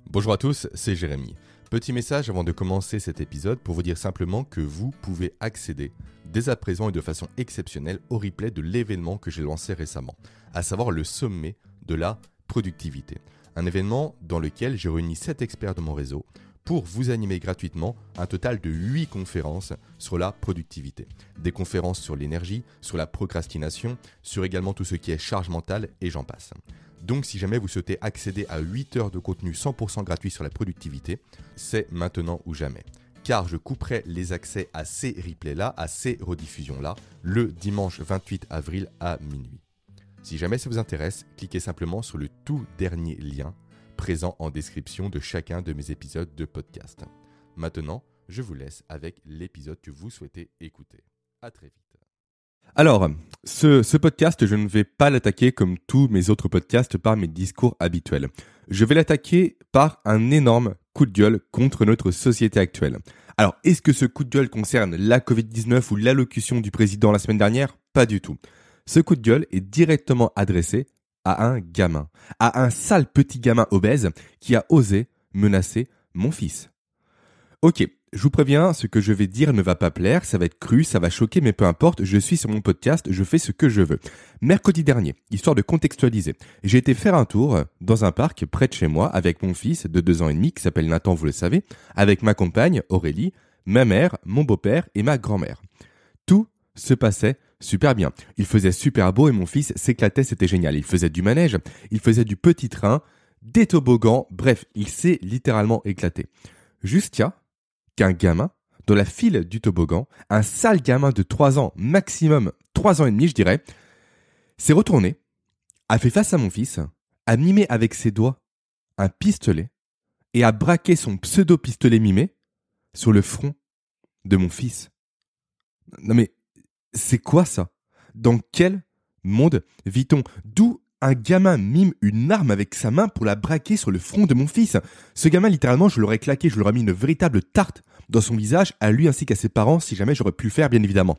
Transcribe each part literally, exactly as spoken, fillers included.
Bonjour à tous, c'est Jérémy. Petit message avant de commencer cet épisode pour vous dire simplement que vous pouvez accéder dès à présent et de façon exceptionnelle au replay de l'événement que j'ai lancé récemment, à savoir le sommet de la productivité. Un événement dans lequel j'ai réuni sept experts de mon réseau pour vous animer gratuitement un total de huit conférences sur la productivité. Des conférences sur l'énergie, sur la procrastination, sur également tout ce qui est charge mentale et j'en passe. Donc si jamais vous souhaitez accéder à huit heures de contenu cent pour cent gratuit sur la productivité, c'est maintenant ou jamais. Car je couperai les accès à ces replays-là, à ces rediffusions-là, le dimanche vingt-huit avril à minuit. Si jamais ça vous intéresse, cliquez simplement sur le tout dernier lien présent en description de chacun de mes épisodes de podcast. Maintenant, je vous laisse avec l'épisode que vous souhaitez écouter. À très vite. Alors, ce, ce podcast, je ne vais pas l'attaquer comme tous mes autres podcasts par mes discours habituels. Je vais l'attaquer par un énorme coup de gueule contre notre société actuelle. Alors, est-ce que ce coup de gueule concerne la covid dix-neuf ou l'allocution du président la semaine dernière ? Pas du tout. Ce coup de gueule est directement adressé à un gamin, à un sale petit gamin obèse qui a osé menacer mon fils. Ok. Je vous préviens, ce que je vais dire ne va pas plaire, ça va être cru, ça va choquer, mais peu importe, je suis sur mon podcast, je fais ce que je veux. Mercredi dernier, histoire de contextualiser, j'ai été faire un tour dans un parc près de chez moi avec mon fils de deux ans et demi qui s'appelle Nathan, vous le savez, avec ma compagne Aurélie, ma mère, mon beau-père et ma grand-mère. Tout se passait super bien. Il faisait super beau et mon fils s'éclatait, c'était génial. Il faisait du manège, il faisait du petit train, des toboggans, bref, il s'est littéralement éclaté. Jusqu'à qu'un gamin, dans la file du toboggan, un sale gamin de trois ans, maximum trois ans et demi, je dirais, s'est retourné, a fait face à mon fils, a mimé avec ses doigts un pistolet et a braqué son pseudo-pistolet mimé sur le front de mon fils. Non mais, c'est quoi ça ? Dans quel monde vit-on ? D'où un gamin mime une arme avec sa main pour la braquer sur le front de mon fils. Ce gamin, littéralement, je l'aurais claqué, je lui aurais mis une véritable tarte dans son visage, à lui ainsi qu'à ses parents, si jamais j'aurais pu le faire, bien évidemment.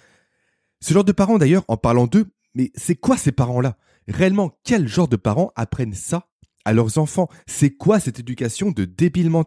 Ce genre de parents, d'ailleurs, en parlant d'eux, mais c'est quoi ces parents-là ? Réellement, quel genre de parents apprennent ça à leurs enfants ? C'est quoi cette éducation de débile mental ?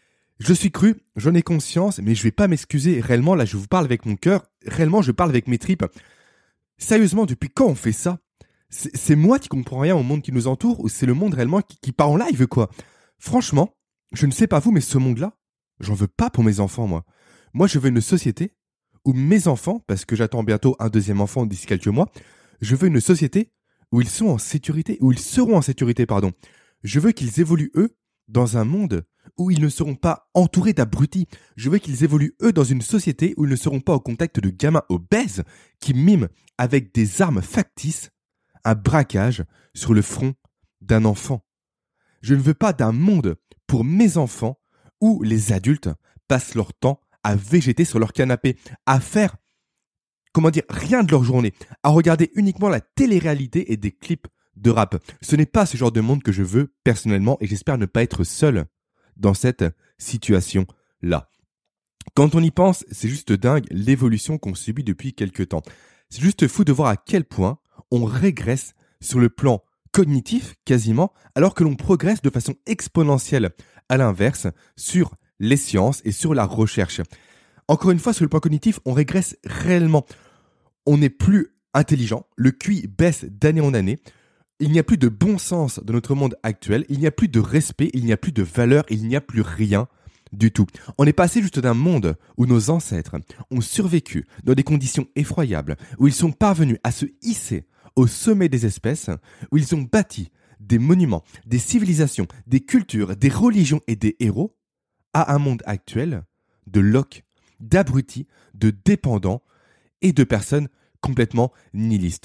Je suis cru, j'en ai conscience, mais je vais pas m'excuser. Réellement, là, je vous parle avec mon cœur. Réellement, je parle avec mes tripes. Sérieusement, depuis quand on fait ça ? C'est, c'est moi qui comprends rien au monde qui nous entoure ou c'est le monde réellement qui, qui part en live, quoi ? Franchement, je ne sais pas vous, mais ce monde-là, j'en veux pas pour mes enfants, moi. Moi, je veux une société où mes enfants, parce que j'attends bientôt un deuxième enfant d'ici quelques mois, je veux une société où ils sont en sécurité, où ils seront en sécurité, pardon. Je veux qu'ils évoluent, eux, dans un monde où ils ne seront pas entourés d'abrutis. Je veux qu'ils évoluent, eux, dans une société où ils ne seront pas au contact de gamins obèses qui miment avec des armes factices un braquage sur le front d'un enfant. Je ne veux pas d'un monde pour mes enfants où les adultes passent leur temps à végéter sur leur canapé, à faire, comment dire, rien de leur journée, à regarder uniquement la télé-réalité et des clips de rap. Ce n'est pas ce genre de monde que je veux personnellement et j'espère ne pas être seul dans cette situation-là. Quand on y pense, c'est juste dingue l'évolution qu'on subit depuis quelques temps. C'est juste fou de voir à quel point on régresse sur le plan cognitif quasiment, alors que l'on progresse de façon exponentielle à l'inverse sur les sciences et sur la recherche. Encore une fois, sur le plan cognitif, on régresse réellement. On n'est plus intelligent, le Q I baisse d'année en année, il n'y a plus de bon sens dans notre monde actuel, il n'y a plus de respect, il n'y a plus de valeur, il n'y a plus rien du tout. On est passé juste d'un monde où nos ancêtres ont survécu dans des conditions effroyables, où ils sont parvenus à se hisser au sommet des espèces, où ils ont bâti des monuments, des civilisations, des cultures, des religions et des héros, à un monde actuel de loques, d'abrutis, de dépendants et de personnes complètement nihilistes.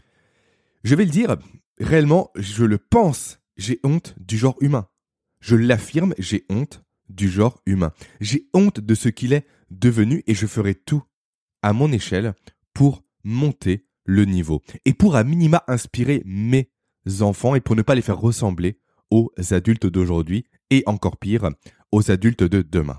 Je vais le dire, réellement, je le pense, j'ai honte du genre humain. Je l'affirme, j'ai honte du genre humain. J'ai honte de ce qu'il est devenu et je ferai tout à mon échelle pour monter le niveau et pour à minima inspirer mes enfants et pour ne pas les faire ressembler aux adultes d'aujourd'hui et encore pire, aux adultes de demain.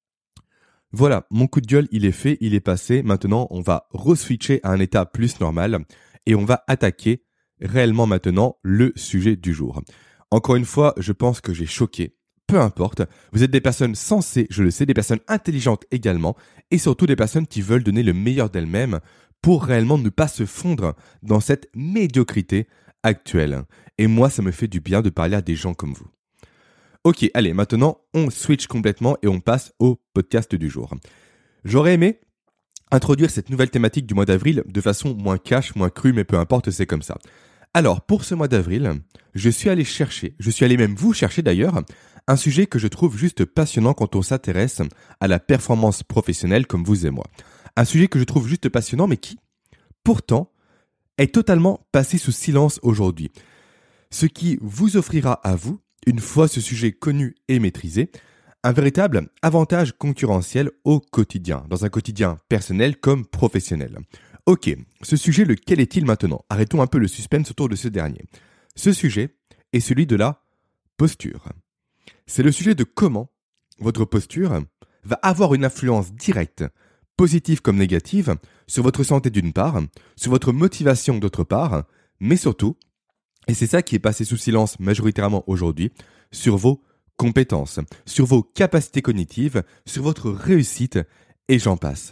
Voilà, mon coup de gueule, il est fait, il est passé. Maintenant, on va re-switcher à un état plus normal et on va attaquer réellement maintenant le sujet du jour. Encore une fois, je pense que j'ai choqué peu importe. Vous êtes des personnes sensées, je le sais, des personnes intelligentes également, et surtout des personnes qui veulent donner le meilleur d'elles-mêmes pour réellement ne pas se fondre dans cette médiocrité actuelle. Et moi, ça me fait du bien de parler à des gens comme vous. Ok, allez, maintenant, on switch complètement et on passe au podcast du jour. J'aurais aimé introduire cette nouvelle thématique du mois d'avril de façon moins cash, moins crue, mais peu importe, c'est comme ça. Alors, pour ce mois d'avril, je suis allé chercher, je suis allé même vous chercher d'ailleurs, un sujet que je trouve juste passionnant quand on s'intéresse à la performance professionnelle comme vous et moi. Un sujet que je trouve juste passionnant, mais qui, pourtant, est totalement passé sous silence aujourd'hui. Ce qui vous offrira à vous, une fois ce sujet connu et maîtrisé, un véritable avantage concurrentiel au quotidien, dans un quotidien personnel comme professionnel. Ok, ce sujet, lequel est-il maintenant ? Arrêtons un peu le suspense autour de ce dernier. Ce sujet est celui de la posture. C'est le sujet de comment votre posture va avoir une influence directe, positive comme négative, sur votre santé d'une part, sur votre motivation d'autre part, mais surtout, et c'est ça qui est passé sous silence majoritairement aujourd'hui, sur vos compétences, sur vos capacités cognitives, sur votre réussite, et j'en passe.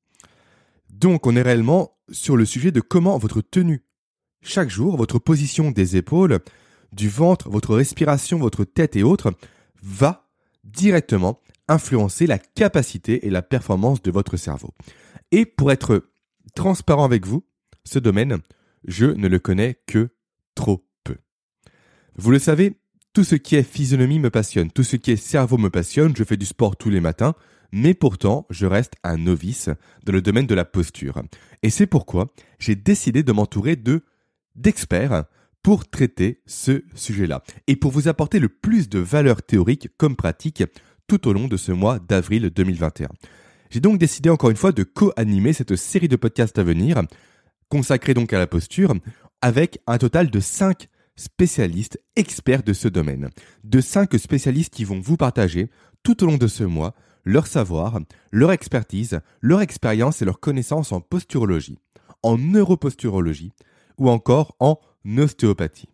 Donc on est réellement sur le sujet de comment votre tenue, chaque jour, votre position des épaules, du ventre, votre respiration, votre tête et autres, va directement influencer la capacité et la performance de votre cerveau. Et pour être transparent avec vous, ce domaine, je ne le connais que trop peu. Vous le savez, tout ce qui est physionomie me passionne, tout ce qui est cerveau me passionne, je fais du sport tous les matins, mais pourtant, je reste un novice dans le domaine de la posture. Et c'est pourquoi j'ai décidé de m'entourer de d'experts pour traiter ce sujet-là et pour vous apporter le plus de valeur théorique comme pratique tout au long de ce mois d'avril deux mille vingt et un. J'ai donc décidé encore une fois de co-animer cette série de podcasts à venir, consacrée donc à la posture, avec un total de cinq spécialistes experts de ce domaine, de cinq spécialistes qui vont vous partager tout au long de ce mois leur savoir, leur expertise, leur expérience et leur connaissance en posturologie, en neuroposturologie ou encore en ostéopathie.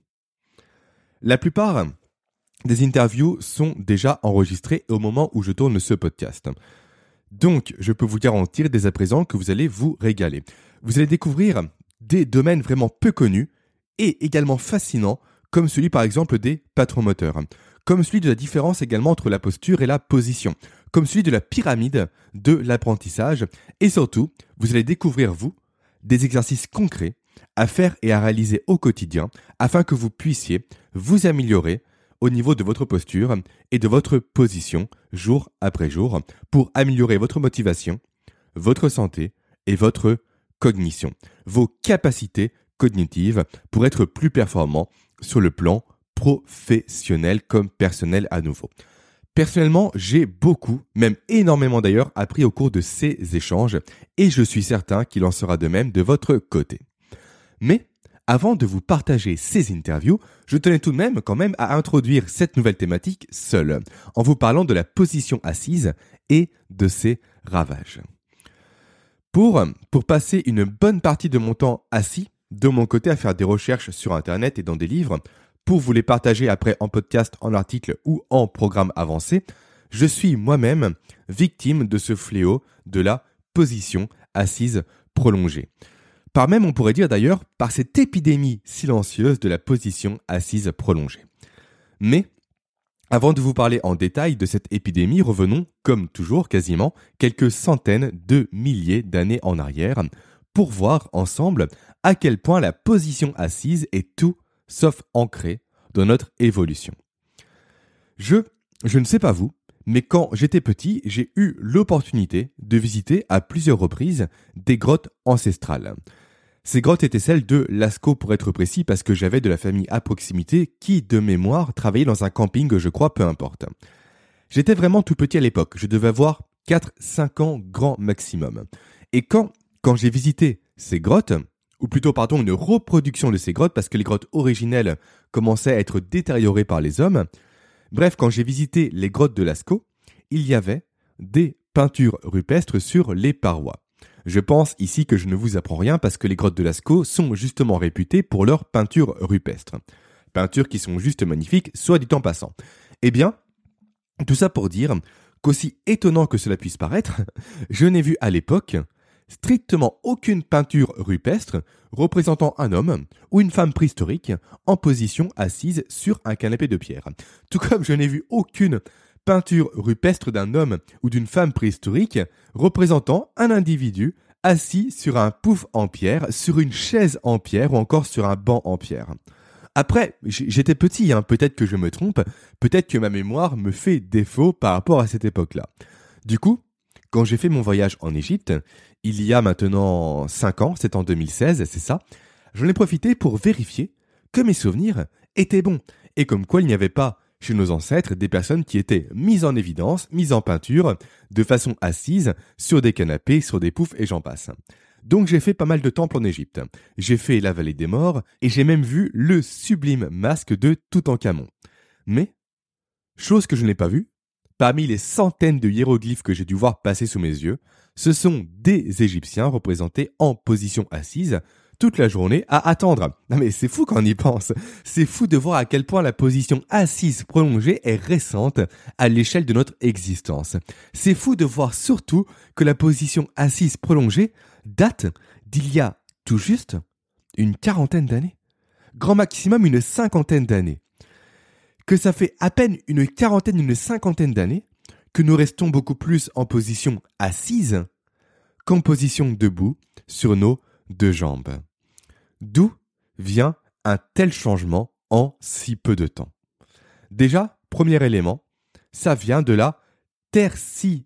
La plupart des interviews sont déjà enregistrées au moment où je tourne ce podcast. Donc, je peux vous garantir dès à présent que vous allez vous régaler. Vous allez découvrir des domaines vraiment peu connus et également fascinants, comme celui par exemple des patromoteurs, comme celui de la différence également entre la posture et la position, comme celui de la pyramide de l'apprentissage, et surtout, vous allez découvrir, vous, des exercices concrets à faire et à réaliser au quotidien afin que vous puissiez vous améliorer au niveau de votre posture et de votre position jour après jour pour améliorer votre motivation, votre santé et votre cognition, vos capacités cognitives pour être plus performant sur le plan professionnel comme personnel à nouveau. Personnellement, j'ai beaucoup, même énormément d'ailleurs, appris au cours de ces échanges et je suis certain qu'il en sera de même de votre côté. Mais avant de vous partager ces interviews, je tenais tout de même quand même à introduire cette nouvelle thématique seule, en vous parlant de la position assise et de ses ravages. Pour, pour passer une bonne partie de mon temps assis, de mon côté à faire des recherches sur Internet et dans des livres, pour vous les partager après en podcast, en article ou en programme avancé, je suis moi-même victime de ce fléau de la position assise prolongée. Par même, on pourrait dire d'ailleurs, par cette épidémie silencieuse de la position assise prolongée. Mais, avant de vous parler en détail de cette épidémie, revenons, comme toujours quasiment, quelques centaines de milliers d'années en arrière, pour voir ensemble à quel point la position assise est tout sauf ancrée dans notre évolution. Je, je ne sais pas vous, mais quand j'étais petit, j'ai eu l'opportunité de visiter à plusieurs reprises des grottes ancestrales. Ces grottes étaient celles de Lascaux pour être précis parce que j'avais de la famille à proximité qui, de mémoire, travaillait dans un camping, je crois, peu importe. J'étais vraiment tout petit à l'époque, je devais avoir quatre cinq ans grand maximum. Et quand, quand j'ai visité ces grottes, ou plutôt pardon, une reproduction de ces grottes parce que les grottes originelles commençaient à être détériorées par les hommes, bref, quand j'ai visité les grottes de Lascaux, il y avait des peintures rupestres sur les parois. Je pense ici que je ne vous apprends rien parce que les grottes de Lascaux sont justement réputées pour leurs peintures rupestres. Peintures qui sont juste magnifiques, soit dit en passant. Eh bien, Tout ça pour dire qu'aussi étonnant que cela puisse paraître, je n'ai vu à l'époque strictement aucune peinture rupestre représentant un homme ou une femme préhistorique en position assise sur un canapé de pierre. Tout comme je n'ai vu aucune peinture rupestre d'un homme ou d'une femme préhistorique représentant un individu assis sur un pouf en pierre, sur une chaise en pierre ou encore sur un banc en pierre. Après, j'étais petit, hein, peut-être que je me trompe, peut-être que ma mémoire me fait défaut par rapport à cette époque-là. Du coup, quand j'ai fait mon voyage en Égypte, il y a maintenant cinq ans, c'est en deux mille seize, c'est ça, j'en ai profité pour vérifier que mes souvenirs étaient bons et comme quoi il n'y avait pas chez nos ancêtres des personnes qui étaient mises en évidence, mises en peinture, de façon assise, sur des canapés, sur des poufs et j'en passe. Donc j'ai fait pas mal de temples en Égypte. J'ai fait la vallée des morts et j'ai même vu le sublime masque de Toutankhamon. Mais, chose que je n'ai pas vue, parmi les centaines de hiéroglyphes que j'ai dû voir passer sous mes yeux, ce sont des Égyptiens représentés en position assise toute la journée à attendre. Non mais c'est fou quand on y pense. C'est fou de voir à quel point la position assise prolongée est récente à l'échelle de notre existence. C'est fou de voir surtout que la position assise prolongée date d'il y a tout juste une quarantaine d'années. Grand maximum une cinquantaine d'années. Que ça fait à peine une quarantaine, une cinquantaine d'années que nous restons beaucoup plus en position assise qu'en position debout sur nos deux jambes. D'où vient un tel changement en si peu de temps? Déjà, premier élément, ça vient de la terci...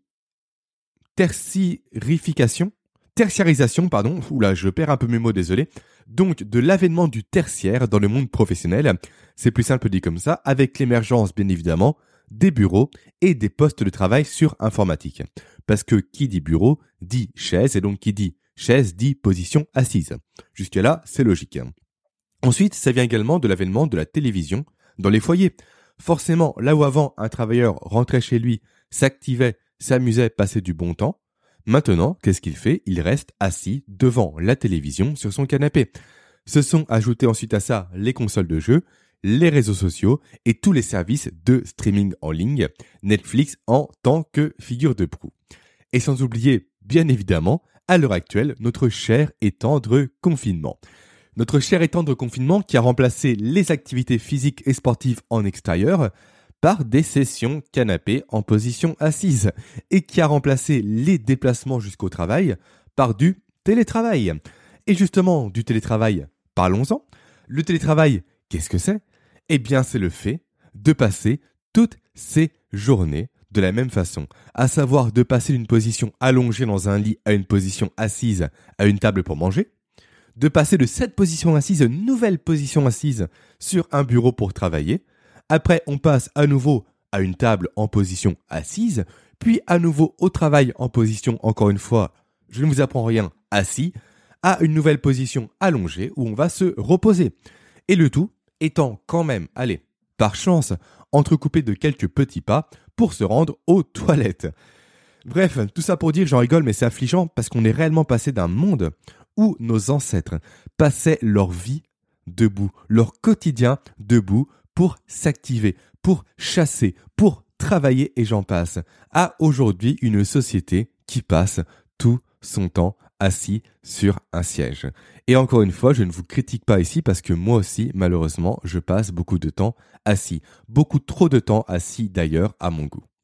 tertiarification, tertiarisation, pardon, oula, je perds un peu mes mots, désolé, donc de l'avènement du tertiaire dans le monde professionnel, c'est plus simple dit comme ça, avec l'émergence bien évidemment des bureaux et des postes de travail sur informatique. Parce que qui dit bureau dit chaise, et donc qui dit chaise dit position assise. Jusque-là, c'est logique. Ensuite, ça vient également de l'avènement de la télévision dans les foyers. Forcément, là où avant un travailleur rentrait chez lui, s'activait, s'amusait, passait du bon temps, maintenant, qu'est-ce qu'il fait? Il reste assis devant la télévision sur son canapé. Se sont ajoutés ensuite à ça les consoles de jeux, les réseaux sociaux et tous les services de streaming en ligne, Netflix en tant que figure de proue. Et sans oublier, bien évidemment, à l'heure actuelle, notre cher et tendre confinement. Notre cher et tendre confinement qui a remplacé les activités physiques et sportives en extérieur par des sessions canapé en position assise et qui a remplacé les déplacements jusqu'au travail par du télétravail. Et justement, du télétravail, parlons-en. Le télétravail, qu'est-ce que c'est? Eh bien, c'est le fait de passer toutes ces journées de la même façon, à savoir de passer d'une position allongée dans un lit à une position assise à une table pour manger, de passer de cette position assise à une nouvelle position assise sur un bureau pour travailler. Après, on passe à nouveau à une table en position assise, puis à nouveau au travail en position, encore une fois, je ne vous apprends rien, assis, à une nouvelle position allongée où on va se reposer. Et le tout étant quand même, allez, par chance, entrecoupé de quelques petits pas pour se rendre aux toilettes. Bref, tout ça pour dire, j'en rigole, mais c'est affligeant parce qu'on est réellement passé d'un monde où nos ancêtres passaient leur vie debout, leur quotidien debout pour s'activer, pour chasser, pour travailler et j'en passe, à aujourd'hui une société qui passe tout son temps assis sur un siège. Et encore une fois, je ne vous critique pas ici parce que moi aussi, malheureusement, je passe beaucoup de temps assis. Beaucoup trop de temps assis d'ailleurs à mon goût.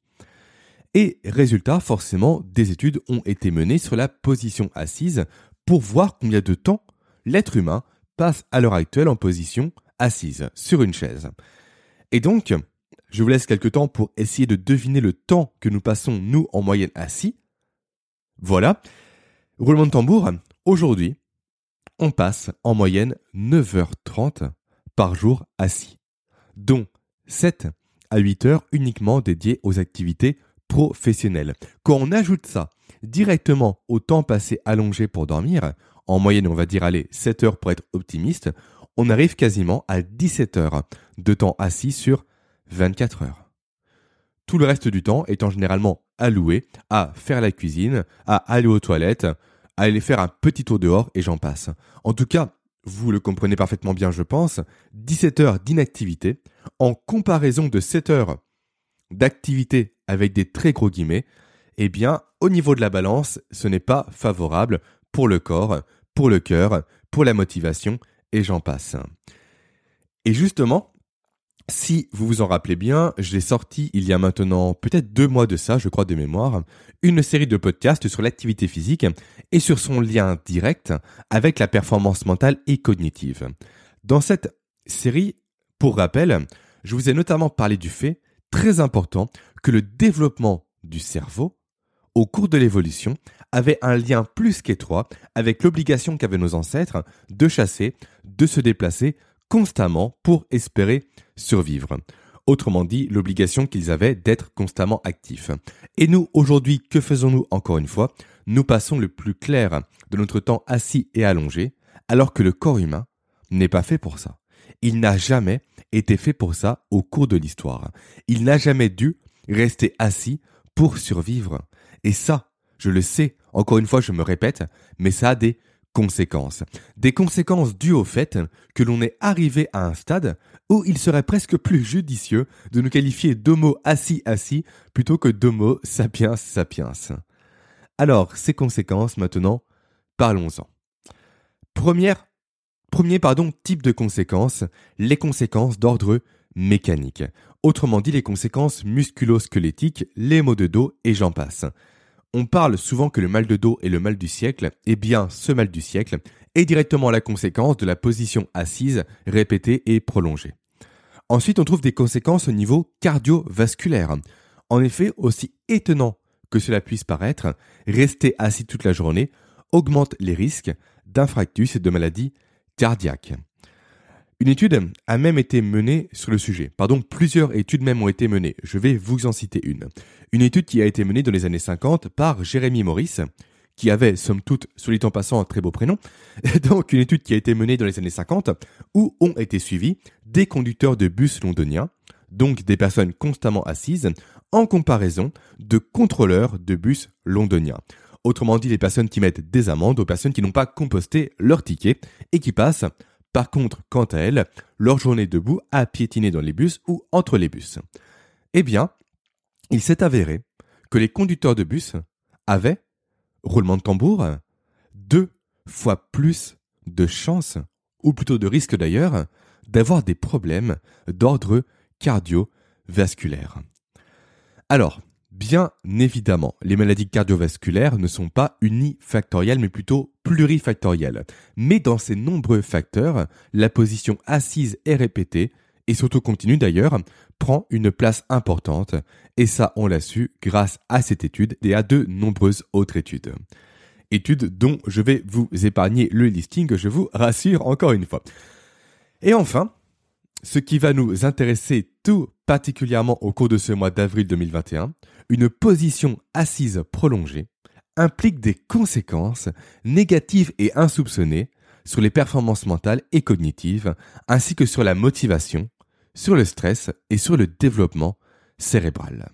Et résultat, forcément, des études ont été menées sur la position assise pour voir combien de temps l'être humain passe à l'heure actuelle en position assise sur une chaise. Et donc, je vous laisse quelques temps pour essayer de deviner le temps que nous passons, nous, en moyenne assis. Voilà. Roulement de tambour, aujourd'hui, on passe en moyenne neuf heures trente par jour assis, dont sept à huit heures uniquement dédiées aux activités professionnelles. Quand on ajoute ça directement au temps passé allongé pour dormir, en moyenne on va dire allez sept heures pour être optimiste, on arrive quasiment à dix-sept heures de temps assis sur vingt-quatre heures. Tout le reste du temps étant généralement alloué à faire la cuisine, à aller aux toilettes, à aller faire un petit tour dehors et j'en passe. En tout cas, vous le comprenez parfaitement bien je pense, dix-sept heures d'inactivité en comparaison de sept heures d'activité avec des très gros guillemets, eh bien, au niveau de la balance, ce n'est pas favorable pour le corps, pour le cœur, pour la motivation, et j'en passe. Et justement, si vous vous en rappelez bien, j'ai sorti il y a maintenant peut-être deux mois de ça, je crois de mémoire, une série de podcasts sur l'activité physique et sur son lien direct avec la performance mentale et cognitive. Dans cette série, pour rappel, je vous ai notamment parlé du fait, très important, que le développement du cerveau, au cours de l'évolution, avait un lien plus qu'étroit avec l'obligation qu'avaient nos ancêtres de chasser, de se déplacer constamment pour espérer survivre. Autrement dit, l'obligation qu'ils avaient d'être constamment actifs. Et nous, aujourd'hui, que faisons-nous encore une fois ? Nous passons le plus clair de notre temps assis et allongé, alors que le corps humain n'est pas fait pour ça. Il n'a jamais été fait pour ça au cours de l'histoire. Il n'a jamais dû rester assis pour survivre. Et ça, je le sais, encore une fois, je me répète, mais ça a des conséquences. Des conséquences dues au fait que l'on est arrivé à un stade où il serait presque plus judicieux de nous qualifier d'homo assis assis plutôt que d'homo sapiens sapiens. Alors, ces conséquences, maintenant, parlons-en. Première, premier pardon, type de conséquences, les conséquences d'ordre mécanique. Autrement dit, les conséquences musculo-squelettiques, les maux de dos et j'en passe. On parle souvent que le mal de dos est le mal du siècle. Eh bien, ce mal du siècle est directement la conséquence de la position assise, répétée et prolongée. Ensuite, on trouve des conséquences au niveau cardiovasculaire. En effet, aussi étonnant que cela puisse paraître, rester assis toute la journée augmente les risques d'infarctus et de maladies cardiaques. Une étude a même été menée sur le sujet. Pardon, plusieurs études même ont été menées. Je vais vous en citer une. Une étude qui a été menée dans les années cinquante par Jeremy Morris, qui avait, somme toute, soit dit en passant, un très beau prénom. Donc, une étude qui a été menée dans les années cinquante, où ont été suivis des conducteurs de bus londoniens, donc des personnes constamment assises, en comparaison de contrôleurs de bus londoniens. Autrement dit, les personnes qui mettent des amendes aux personnes qui n'ont pas composté leur ticket et qui passent, par contre, quant à elles, leur journée debout à piétiner dans les bus ou entre les bus. Eh bien, il s'est avéré que les conducteurs de bus avaient, roulement de tambour, deux fois plus de chances, ou plutôt de risques d'ailleurs, d'avoir des problèmes d'ordre cardiovasculaire. Alors, bien évidemment, les maladies cardiovasculaires ne sont pas unifactorielles, mais plutôt plurifactorielles. Mais dans ces nombreux facteurs, la position assise et répétée, et surtout continue d'ailleurs, prend une place importante. Et ça, on l'a su grâce à cette étude et à de nombreuses autres études. Études dont je vais vous épargner le listing, je vous rassure encore une fois. Et enfin, ce qui va nous intéresser tout particulièrement au cours de ce mois d'avril deux mille vingt et un, une position assise prolongée implique des conséquences négatives et insoupçonnées sur les performances mentales et cognitives, ainsi que sur la motivation, sur le stress et sur le développement cérébral.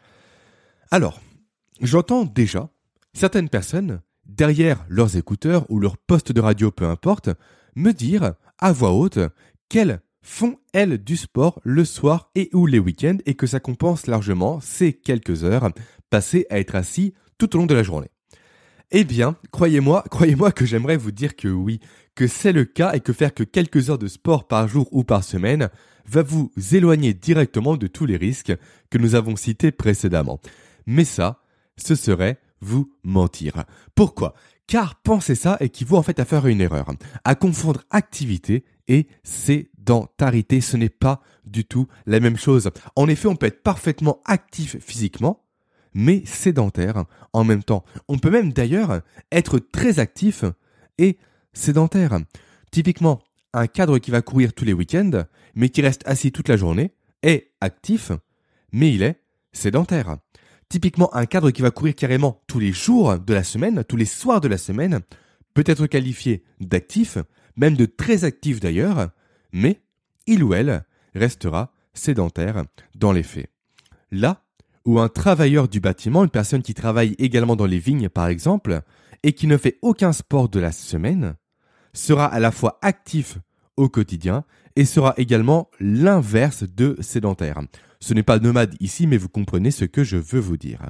Alors, j'entends déjà certaines personnes, derrière leurs écouteurs ou leur poste de radio, peu importe, me dire à voix haute qu'elles font, elles, du sport le soir et ou les week-ends et que ça compense largement ces quelques heures passées à être assis tout au long de la journée. Eh bien, croyez-moi, croyez-moi que j'aimerais vous dire que oui, que c'est le cas et que faire que quelques heures de sport par jour ou par semaine va vous éloigner directement de tous les risques que nous avons cités précédemment. Mais ça, ce serait vous mentir. Pourquoi ? Car penser ça équivaut en fait à faire une erreur, à confondre activité et sédentarité. Ce n'est pas du tout la même chose. En effet, on peut être parfaitement actif physiquement, mais sédentaire en même temps. On peut même d'ailleurs être très actif et sédentaire. Typiquement, un cadre qui va courir tous les week-ends, mais qui reste assis toute la journée, est actif, mais il est sédentaire. Typiquement, un cadre qui va courir carrément tous les jours de la semaine, tous les soirs de la semaine, peut être qualifié d'actif, même de très actif d'ailleurs, mais il ou elle restera sédentaire dans les faits. Là où un travailleur du bâtiment, une personne qui travaille également dans les vignes par exemple, et qui ne fait aucun sport de la semaine, sera à la fois actif au quotidien et sera également l'inverse de sédentaire. Ce n'est pas nomade ici, mais vous comprenez ce que je veux vous dire.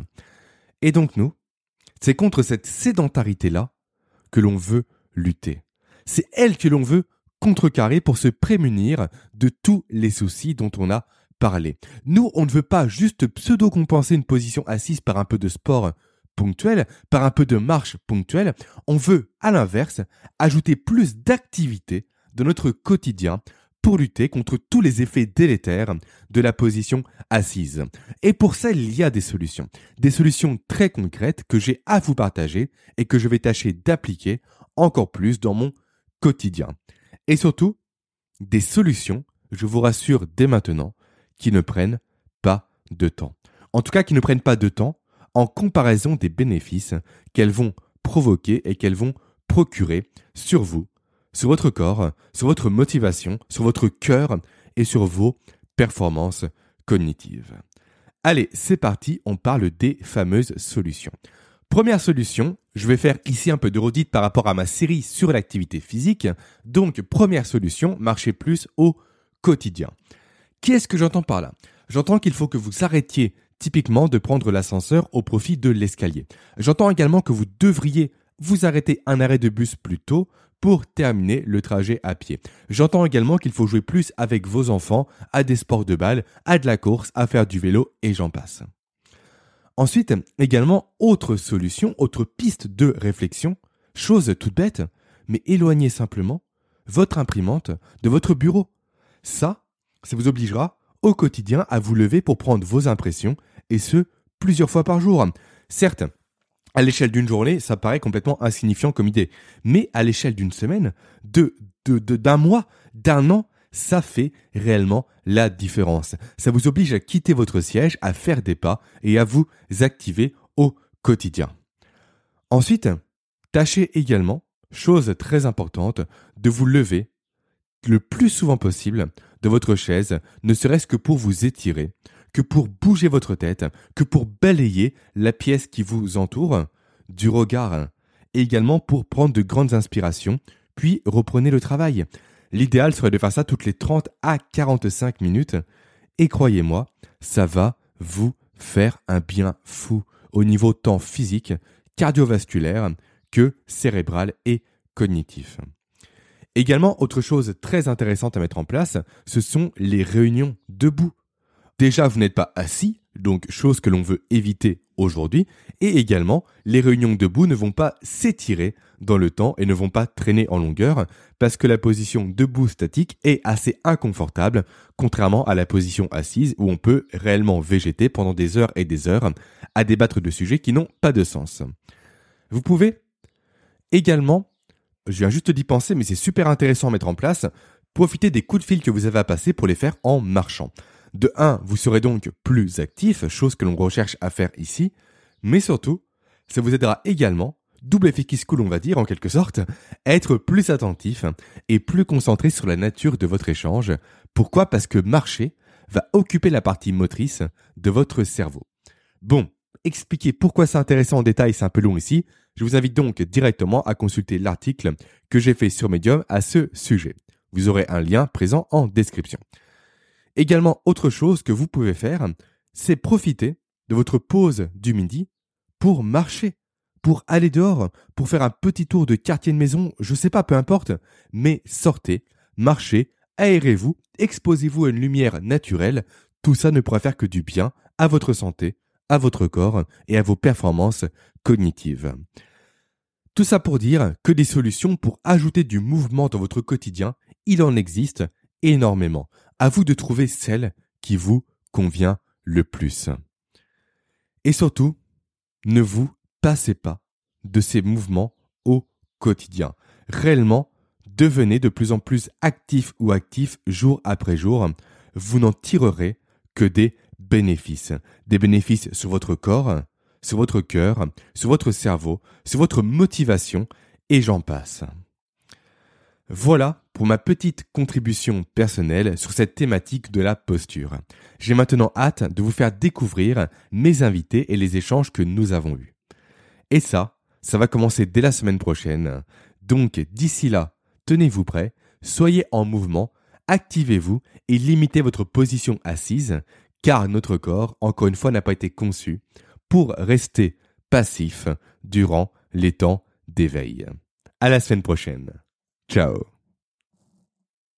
Et donc nous, c'est contre cette sédentarité-là que l'on veut lutter. C'est elle que l'on veut contrecarrer pour se prémunir de tous les soucis dont on a parlé. Nous, on ne veut pas juste pseudo-compenser une position assise par un peu de sport ponctuel, par un peu de marche ponctuelle. On veut, à l'inverse, ajouter plus d'activité de notre quotidien pour lutter contre tous les effets délétères de la position assise. Et pour ça, il y a des solutions. Des solutions très concrètes que j'ai à vous partager et que je vais tâcher d'appliquer encore plus dans mon quotidien. Et surtout, des solutions, je vous rassure dès maintenant, qui ne prennent pas de temps. En tout cas, qui ne prennent pas de temps en comparaison des bénéfices qu'elles vont provoquer et qu'elles vont procurer sur vous, sur votre corps, sur votre motivation, sur votre cœur et sur vos performances cognitives. Allez, c'est parti, on parle des fameuses solutions. Première solution, je vais faire ici un peu de redite par rapport à ma série sur l'activité physique. Donc, première solution, marcher plus au quotidien. Qu'est-ce que j'entends par là ? J'entends qu'il faut que vous arrêtiez typiquement de prendre l'ascenseur au profit de l'escalier. J'entends également que vous devriez vous arrêter un arrêt de bus plus tôt pour terminer le trajet à pied. J'entends également qu'il faut jouer plus avec vos enfants à des sports de balle, à de la course, à faire du vélo et j'en passe. Ensuite, également, autre solution, autre piste de réflexion, chose toute bête, mais éloignez simplement votre imprimante de votre bureau. Ça, ça vous obligera au quotidien à vous lever pour prendre vos impressions et ce, plusieurs fois par jour. Certes, à l'échelle d'une journée, ça paraît complètement insignifiant comme idée. Mais à l'échelle d'une semaine, de, de, de, d'un mois, d'un an, ça fait réellement la différence. Ça vous oblige à quitter votre siège, à faire des pas et à vous activer au quotidien. Ensuite, tâchez également, chose très importante, de vous lever le plus souvent possible de votre chaise, ne serait-ce que pour vous étirer, que pour bouger votre tête, que pour balayer la pièce qui vous entoure du regard et également pour prendre de grandes inspirations, puis reprenez le travail. L'idéal serait de faire ça toutes les trente à quarante-cinq minutes et croyez-moi, ça va vous faire un bien fou au niveau tant physique, cardiovasculaire que cérébral et cognitif. Également, autre chose très intéressante à mettre en place, ce sont les réunions debout. Déjà, vous n'êtes pas assis, donc chose que l'on veut éviter aujourd'hui. Et également, les réunions debout ne vont pas s'étirer dans le temps et ne vont pas traîner en longueur parce que la position debout statique est assez inconfortable, contrairement à la position assise où on peut réellement végéter pendant des heures et des heures à débattre de sujets qui n'ont pas de sens. Vous pouvez également, je viens juste d'y penser, mais c'est super intéressant à mettre en place, profitez des coups de fil que vous avez à passer pour les faire en marchant. De un, vous serez donc plus actif, chose que l'on recherche à faire ici, mais surtout, ça vous aidera également, double effet qui se coule on va dire en quelque sorte, à être plus attentif et plus concentré sur la nature de votre échange. Pourquoi ? Parce que marcher va occuper la partie motrice de votre cerveau. Bon, expliquer pourquoi c'est intéressant en détail, c'est un peu long ici. Je vous invite donc directement à consulter l'article que j'ai fait sur Medium à ce sujet. Vous aurez un lien présent en description. Également, autre chose que vous pouvez faire, c'est profiter de votre pause du midi pour marcher, pour aller dehors, pour faire un petit tour de quartier de maison, je sais pas, peu importe, mais sortez, marchez, aérez-vous, exposez-vous à une lumière naturelle, tout ça ne pourra faire que du bien à votre santé, à votre corps et à vos performances cognitives. Tout ça pour dire que des solutions pour ajouter du mouvement dans votre quotidien, il en existe énormément. À vous de trouver celle qui vous convient le plus. Et surtout, ne vous passez pas de ces mouvements au quotidien. Réellement, devenez de plus en plus actif ou actif jour après jour. Vous n'en tirerez que des bénéfices. Des bénéfices sur votre corps, sur votre cœur, sur votre cerveau, sur votre motivation et j'en passe. Voilà pour ma petite contribution personnelle sur cette thématique de la posture. J'ai maintenant hâte de vous faire découvrir mes invités et les échanges que nous avons eus. Et ça, ça va commencer dès la semaine prochaine. Donc d'ici là, tenez-vous prêts, soyez en mouvement, activez-vous et limitez votre position assise car notre corps, encore une fois, n'a pas été conçu pour rester passif durant les temps d'éveil. À la semaine prochaine. Ciao.